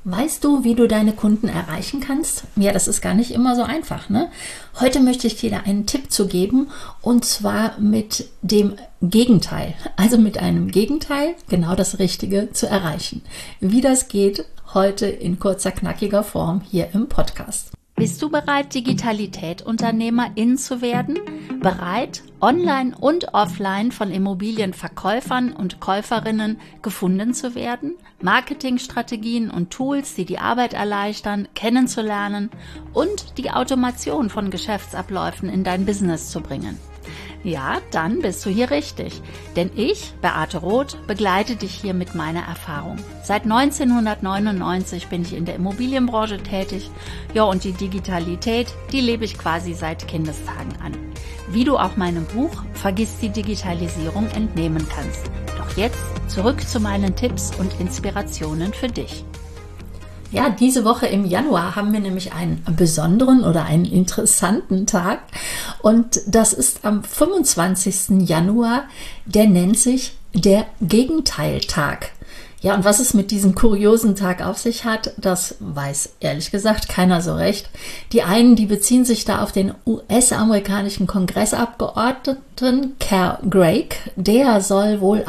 Weißt du, wie du deine Kunden erreichen kannst? Ja, das ist gar nicht immer so einfach, ne? Heute möchte ich dir da einen Tipp zu geben, und zwar mit dem Gegenteil. Also mit einem Gegenteil, genau das Richtige zu erreichen. Wie das geht, heute in kurzer, knackiger Form hier im Podcast. Bist du bereit, Digitalität-Unternehmerin zu werden? Bereit, online und offline von Immobilienverkäufern und Käuferinnen gefunden zu werden? Marketingstrategien und Tools, die die Arbeit erleichtern, kennenzulernen und die Automation von Geschäftsabläufen in dein Business zu bringen? Ja, dann bist du hier richtig. Denn ich, Beate Roth, begleite dich hier mit meiner Erfahrung. Seit 1999 bin ich in der Immobilienbranche tätig. Ja, und die Digitalität, die lebe ich quasi seit Kindestagen an. Wie du auch meinem Buch Vergiss die Digitalisierung entnehmen kannst. Doch jetzt zurück zu meinen Tipps und Inspirationen für dich. Ja, diese Woche im Januar haben wir nämlich einen besonderen oder einen interessanten Tag, und das ist am 25. Januar, der nennt sich der Gegenteiltag. Ja, und was es mit diesem kuriosen Tag auf sich hat, das weiß ehrlich gesagt keiner so recht. Die einen, die beziehen sich da auf den US-amerikanischen Kongressabgeordneten Cal Gregg. Der soll wohl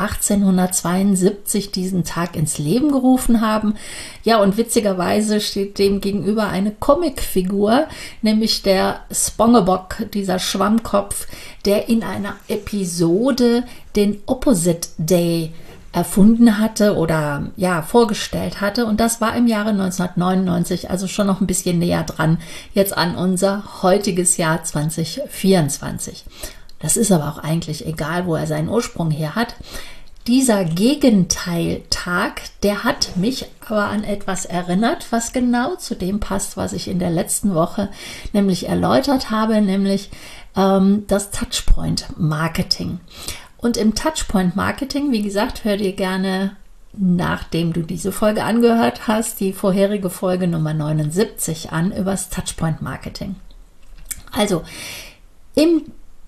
1872 diesen Tag ins Leben gerufen haben. Ja, und witzigerweise steht dem gegenüber eine Comicfigur, nämlich der SpongeBob, dieser Schwammkopf, der in einer Episode den Opposite Day erfunden hatte oder ja vorgestellt hatte, und das war im Jahre 1999, also schon noch ein bisschen näher dran jetzt an unser heutiges Jahr 2024. Das ist aber auch eigentlich egal, wo er seinen Ursprung her hat. Dieser Gegenteiltag, der hat mich aber an etwas erinnert, was genau zu dem passt, was ich in der letzten Woche nämlich erläutert habe, nämlich das Touchpoint-Marketing. Und im Touchpoint-Marketing, wie gesagt, hör dir gerne, nachdem du diese Folge angehört hast, die vorherige Folge Nummer 79 an über das Touchpoint-Marketing. Also im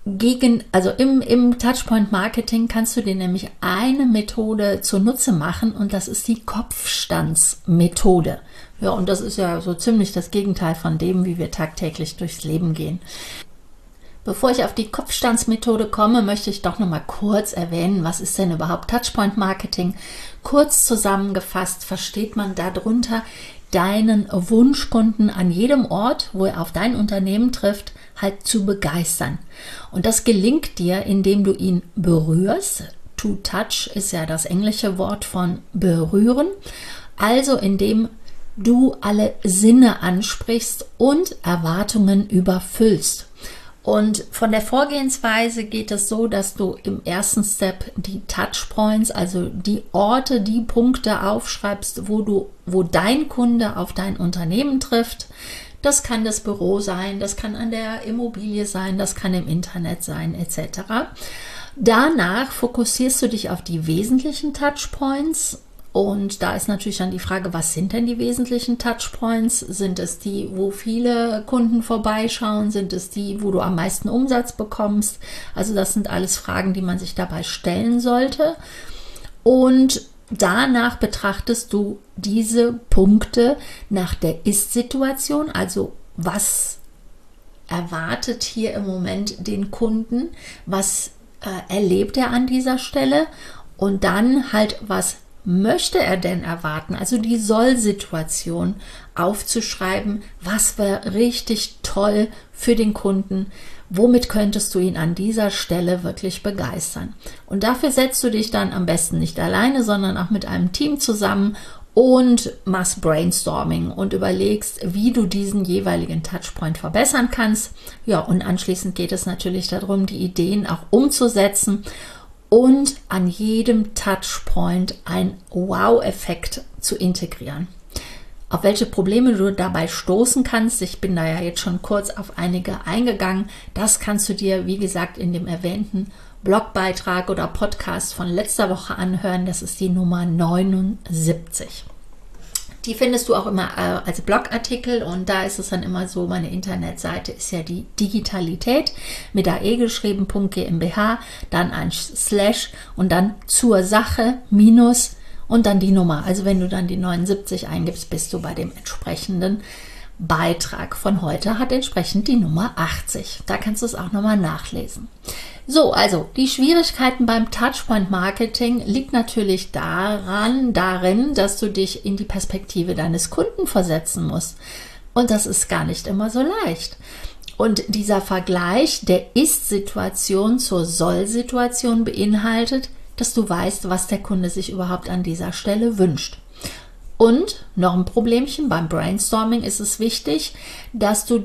Touchpoint-Marketing kannst du dir nämlich eine Methode zunutze machen, und das ist die Kopfstandsmethode. Ja, und das ist ja so ziemlich das Gegenteil von dem, wie wir tagtäglich durchs Leben gehen. Bevor ich auf die Kopfstandsmethode komme, möchte ich doch noch mal kurz erwähnen, was ist denn überhaupt Touchpoint-Marketing? Kurz zusammengefasst versteht man darunter, deinen Wunschkunden an jedem Ort, wo er auf dein Unternehmen trifft, halt zu begeistern. Und das gelingt dir, indem du ihn berührst. To touch ist ja das englische Wort von berühren. Also indem du alle Sinne ansprichst und Erwartungen überfüllst. Und von der Vorgehensweise geht es so, dass du im ersten Step die Touchpoints, also die Orte, die Punkte aufschreibst, wo dein Kunde auf dein Unternehmen trifft. Das kann das Büro sein, das kann an der Immobilie sein, das kann im Internet sein, etc. Danach fokussierst du dich auf die wesentlichen Touchpoints. Und da ist natürlich dann die Frage, was sind denn die wesentlichen Touchpoints? Sind es die, wo viele Kunden vorbeischauen? Sind es die, wo du am meisten Umsatz bekommst? Also das sind alles Fragen, die man sich dabei stellen sollte. Und danach betrachtest du diese Punkte nach der Ist-Situation, also was erwartet hier im Moment den Kunden, was erlebt er an dieser Stelle, und dann halt, was möchte er denn erwarten? Also die Soll-Situation aufzuschreiben, was wäre richtig toll für den Kunden, womit könntest du ihn an dieser Stelle wirklich begeistern? Und dafür setzt du dich dann am besten nicht alleine, sondern auch mit einem Team zusammen und machst Brainstorming und überlegst, wie du diesen jeweiligen Touchpoint verbessern kannst. Ja, und anschließend geht es natürlich darum, die Ideen auch umzusetzen und an jedem Touchpoint einen Wow-Effekt zu integrieren. Auf welche Probleme du dabei stoßen kannst, ich bin da ja jetzt schon kurz auf einige eingegangen, das kannst du dir, wie gesagt, in dem erwähnten Blogbeitrag oder Podcast von letzter Woche anhören. Das ist die Nummer 79. Die findest du auch immer als Blogartikel, und da ist es dann immer so, meine Internetseite ist ja die Digitalität mit AE geschrieben, .gmbh, dann ein Slash und dann zur Sache minus und dann die Nummer. Also wenn du dann die 79 eingibst, bist du bei dem entsprechenden Beitrag von heute, hat entsprechend die Nummer 80. Da kannst du es auch nochmal nachlesen. So, also die Schwierigkeiten beim Touchpoint-Marketing liegt natürlich darin, dass du dich in die Perspektive deines Kunden versetzen musst. Und das ist gar nicht immer so leicht. Und dieser Vergleich der Ist-Situation zur Soll-Situation beinhaltet, dass du weißt, was der Kunde sich überhaupt an dieser Stelle wünscht. Und noch ein Problemchen, beim Brainstorming ist es wichtig, dass du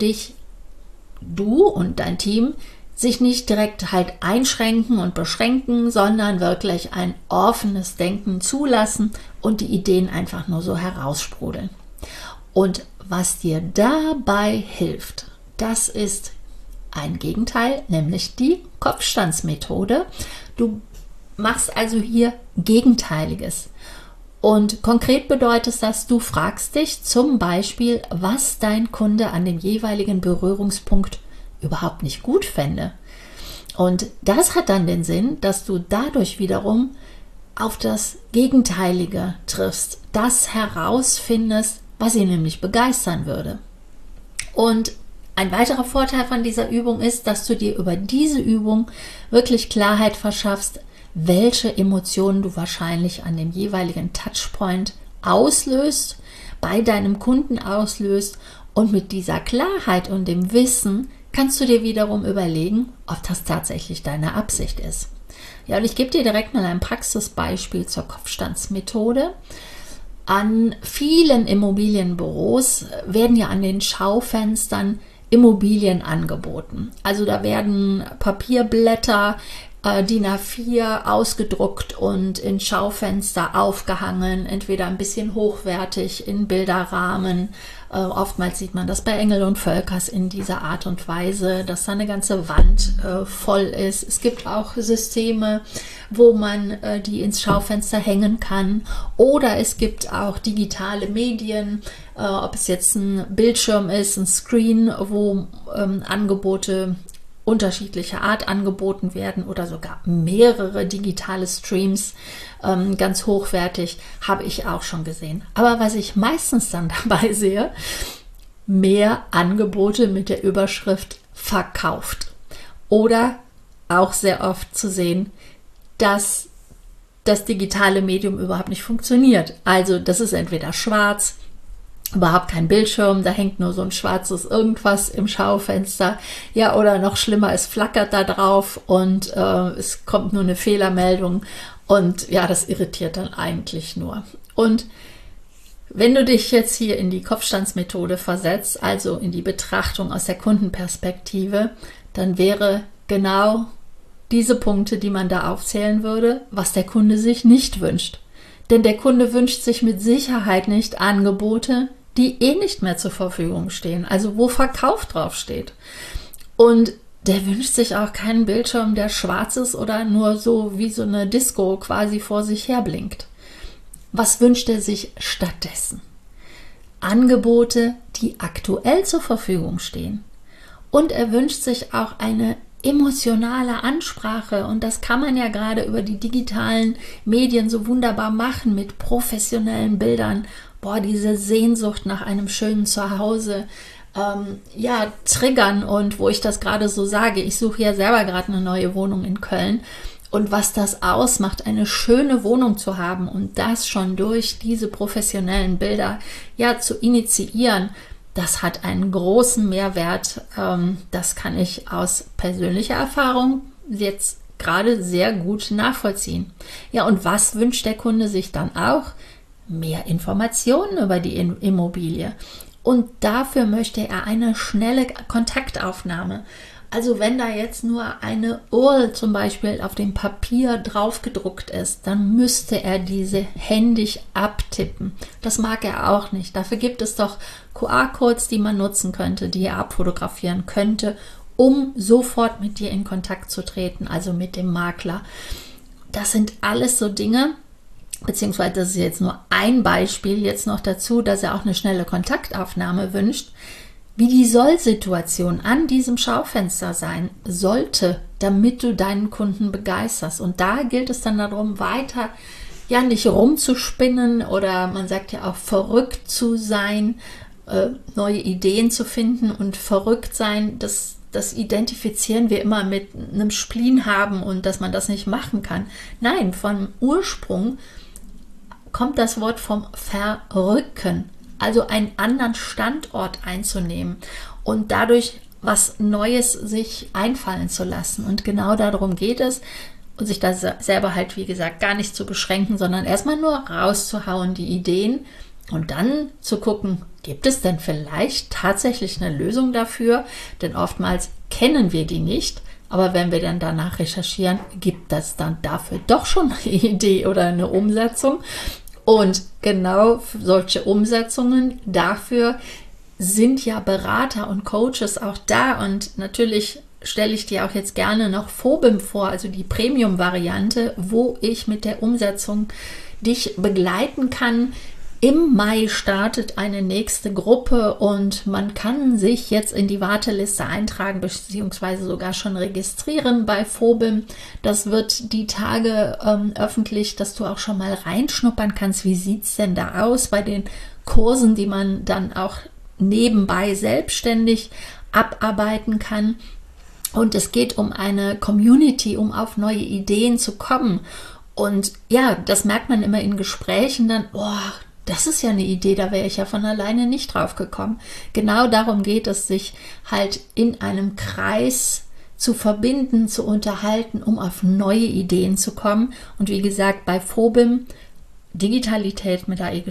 und dein Team sich nicht direkt halt einschränken und beschränken, sondern wirklich ein offenes Denken zulassen und die Ideen einfach nur so heraussprudeln. Und was dir dabei hilft, das ist ein Gegenteil, nämlich die Kopfstandsmethode. Du machst also hier Gegenteiliges. Und konkret bedeutet das, du fragst dich zum Beispiel, was dein Kunde an dem jeweiligen Berührungspunkt überhaupt nicht gut fände. Und das hat dann den Sinn, dass du dadurch wiederum auf das Gegenteilige triffst, das herausfindest, was ihn nämlich begeistern würde. Und ein weiterer Vorteil von dieser Übung ist, dass du dir über diese Übung wirklich Klarheit verschaffst, welche Emotionen du wahrscheinlich an dem jeweiligen Touchpoint auslöst, bei deinem Kunden auslöst, und mit dieser Klarheit und dem Wissen kannst du dir wiederum überlegen, ob das tatsächlich deine Absicht ist. Ja, und ich gebe dir direkt mal ein Praxisbeispiel zur Kopfstandsmethode. An vielen Immobilienbüros werden ja an den Schaufenstern Immobilien angeboten. Also da werden Papierblätter DIN A4 ausgedruckt und in Schaufenster aufgehangen, entweder ein bisschen hochwertig in Bilderrahmen. Oftmals sieht man das bei Engel und Völkers in dieser Art und Weise, dass da eine ganze Wand voll ist. Es gibt auch Systeme, wo man die ins Schaufenster hängen kann, oder es gibt auch digitale Medien, ob es jetzt ein Bildschirm ist, ein Screen, wo Angebote unterschiedlicher Art angeboten werden oder sogar mehrere digitale Streams, ganz hochwertig, habe ich auch schon gesehen. Aber was ich meistens dann dabei sehe, mehr Angebote mit der Überschrift verkauft. Oder auch sehr oft zu sehen, dass das digitale Medium überhaupt nicht funktioniert. Also das ist entweder schwarz, überhaupt kein Bildschirm, da hängt nur so ein schwarzes irgendwas im Schaufenster, ja, oder noch schlimmer, es flackert da drauf und es kommt nur eine Fehlermeldung und ja, das irritiert dann eigentlich nur. Und wenn du dich jetzt hier in die Kopfstandsmethode versetzt, also in die Betrachtung aus der Kundenperspektive, dann wäre genau diese Punkte, die man da aufzählen würde, was der Kunde sich nicht wünscht. Denn der Kunde wünscht sich mit Sicherheit nicht Angebote, die eh nicht mehr zur Verfügung stehen, also wo Verkauf draufsteht. Und der wünscht sich auch keinen Bildschirm, der schwarz ist oder nur so wie so eine Disco quasi vor sich her blinkt. Was wünscht er sich stattdessen? Angebote, die aktuell zur Verfügung stehen. Und er wünscht sich auch eine emotionale Ansprache, und das kann man ja gerade über die digitalen Medien so wunderbar machen mit professionellen Bildern. Boah, diese Sehnsucht nach einem schönen Zuhause, triggern. Und wo ich das gerade so sage, ich suche ja selber gerade eine neue Wohnung in Köln, und was das ausmacht, eine schöne Wohnung zu haben und das schon durch diese professionellen Bilder zu initiieren, das hat einen großen Mehrwert. Das kann ich aus persönlicher Erfahrung jetzt gerade sehr gut nachvollziehen. Ja, und was wünscht der Kunde sich dann auch? Mehr Informationen über die Immobilie. Und dafür möchte er eine schnelle Kontaktaufnahme. Also wenn da jetzt nur eine URL zum Beispiel auf dem Papier drauf gedruckt ist, dann müsste er diese händisch abtippen. Das mag er auch nicht. Dafür gibt es doch QR-Codes, die man nutzen könnte, die er abfotografieren könnte, um sofort mit dir in Kontakt zu treten, also mit dem Makler. Das sind alles so Dinge, beziehungsweise das ist jetzt nur ein Beispiel, jetzt noch dazu, dass er auch eine schnelle Kontaktaufnahme wünscht, wie die Soll-Situation an diesem Schaufenster sein sollte, damit du deinen Kunden begeisterst. Und da gilt es dann darum, weiter ja nicht rumzuspinnen oder man sagt ja auch verrückt zu sein, neue Ideen zu finden und verrückt sein, das identifizieren wir immer mit einem Spleen haben und dass man das nicht machen kann. Nein, vom Ursprung kommt das Wort vom Verrücken, also einen anderen Standort einzunehmen und dadurch was Neues sich einfallen zu lassen. Und genau darum geht es, und sich da selber halt, wie gesagt, gar nicht zu beschränken, sondern erstmal nur rauszuhauen, die Ideen, und dann zu gucken, gibt es denn vielleicht tatsächlich eine Lösung dafür? Denn oftmals kennen wir die nicht, aber wenn wir dann danach recherchieren, gibt es dann dafür doch schon eine Idee oder eine Umsetzung. Und genau solche Umsetzungen dafür sind ja Berater und Coaches auch da. Und natürlich stelle ich dir auch jetzt gerne noch Phobim vor, also die Premium-Variante, wo ich mit der Umsetzung dich begleiten kann. Im Mai startet eine nächste Gruppe und man kann sich jetzt in die Warteliste eintragen beziehungsweise sogar schon registrieren bei Phobim. Das wird die Tage öffentlich, dass du auch schon mal reinschnuppern kannst. Wie sieht es denn da aus bei den Kursen, die man dann auch nebenbei selbstständig abarbeiten kann? Und es geht um eine Community, um auf neue Ideen zu kommen. Und ja, das merkt man immer in Gesprächen dann, das ist ja eine Idee, da wäre ich ja von alleine nicht drauf gekommen. Genau darum geht es, sich halt in einem Kreis zu verbinden, zu unterhalten, um auf neue Ideen zu kommen. Und wie gesagt, bei Phobim, Digitalität mit AE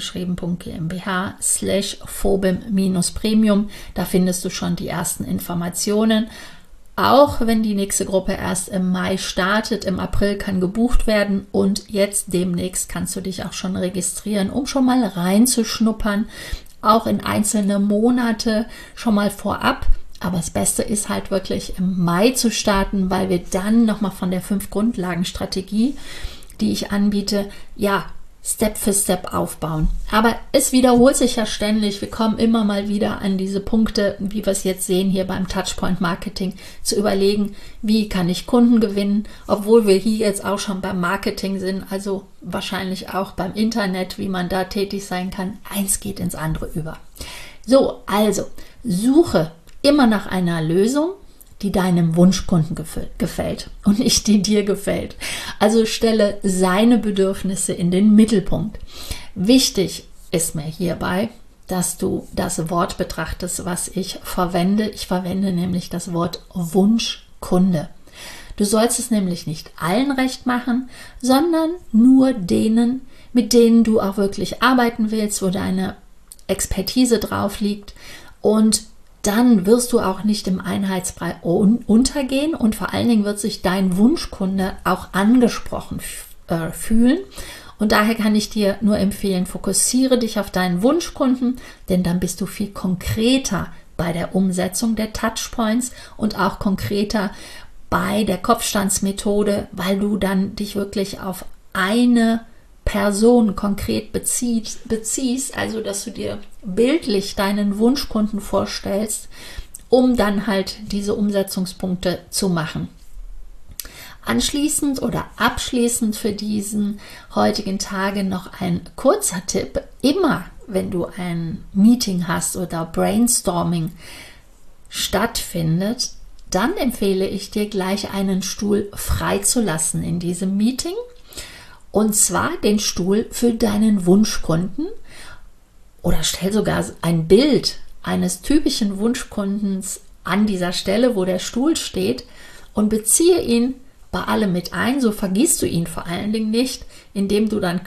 geschrieben.gmbH/Phobim-Premium, da findest du schon die ersten Informationen. Auch wenn die nächste Gruppe erst im Mai startet, im April kann gebucht werden und jetzt demnächst kannst du dich auch schon registrieren, um schon mal reinzuschnuppern, auch in einzelne Monate schon mal vorab. Aber das Beste ist halt wirklich im Mai zu starten, weil wir dann nochmal von der 5-Grundlagen-Strategie, die ich anbiete, Step für Step aufbauen. Aber es wiederholt sich ja ständig. Wir kommen immer mal wieder an diese Punkte, wie wir es jetzt sehen hier beim Touchpoint Marketing, zu überlegen, wie kann ich Kunden gewinnen, obwohl wir hier jetzt auch schon beim Marketing sind, also wahrscheinlich auch beim Internet, wie man da tätig sein kann. Eins geht ins andere über. So, also suche immer nach einer Lösung, die deinem Wunschkunden gefällt und nicht die dir gefällt. Also stelle seine Bedürfnisse in den Mittelpunkt. Wichtig ist mir hierbei, dass du das Wort betrachtest, was ich verwende. Ich verwende nämlich das Wort Wunschkunde. Du sollst es nämlich nicht allen recht machen, sondern nur denen, mit denen du auch wirklich arbeiten willst, wo deine Expertise drauf liegt, und dann wirst du auch nicht im Einheitsbrei untergehen und vor allen Dingen wird sich dein Wunschkunde auch angesprochen fühlen. Und daher kann ich dir nur empfehlen, fokussiere dich auf deinen Wunschkunden, denn dann bist du viel konkreter bei der Umsetzung der Touchpoints und auch konkreter bei der Kopfstandsmethode, weil du dann dich wirklich auf eine Person konkret beziehst, also dass du dir bildlich deinen Wunschkunden vorstellst, um dann halt diese Umsetzungspunkte zu machen. Anschließend oder abschließend für diesen heutigen Tage noch ein kurzer Tipp. Immer wenn du ein Meeting hast oder Brainstorming stattfindet, dann empfehle ich dir gleich einen Stuhl freizulassen in diesem Meeting. Und zwar den Stuhl für deinen Wunschkunden, oder stell sogar ein Bild eines typischen Wunschkundens an dieser Stelle, wo der Stuhl steht, und beziehe ihn bei allem mit ein. So vergisst du ihn vor allen Dingen nicht, indem du dann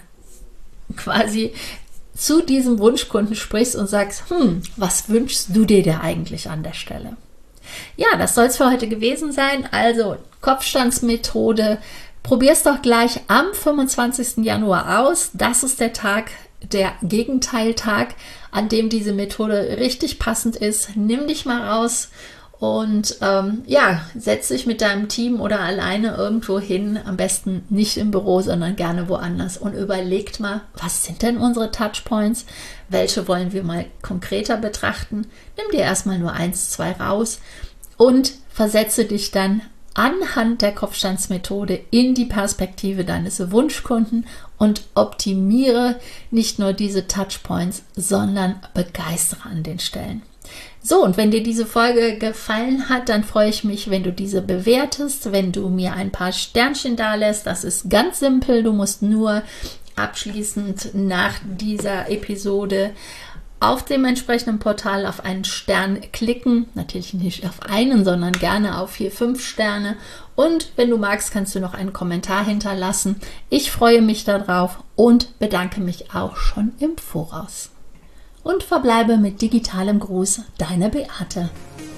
quasi zu diesem Wunschkunden sprichst und sagst, was wünschst du dir da eigentlich an der Stelle? Ja, das soll es für heute gewesen sein. Also Kopfstandsmethode. Probier es doch gleich am 25. Januar aus. Das ist der Tag, der Gegenteiltag, an dem diese Methode richtig passend ist. Nimm dich mal raus und setz dich mit deinem Team oder alleine irgendwo hin. Am besten nicht im Büro, sondern gerne woanders. Und überlegt mal, was sind denn unsere Touchpoints? Welche wollen wir mal konkreter betrachten? Nimm dir erstmal nur 1, 2 raus und versetze dich dann anhand der Kopfstandsmethode in die Perspektive deines Wunschkunden und optimiere nicht nur diese Touchpoints, sondern begeistere an den Stellen. So, und wenn dir diese Folge gefallen hat, dann freue ich mich, wenn du diese bewertest, wenn du mir ein paar Sternchen dalässt. Das ist ganz simpel. Du musst nur abschließend nach dieser Episode auf dem entsprechenden Portal auf einen Stern klicken. Natürlich nicht auf einen, sondern gerne auf 4, 5 Sterne. Und wenn du magst, kannst du noch einen Kommentar hinterlassen. Ich freue mich darauf und bedanke mich auch schon im Voraus. Und verbleibe mit digitalem Gruß, deine Beate.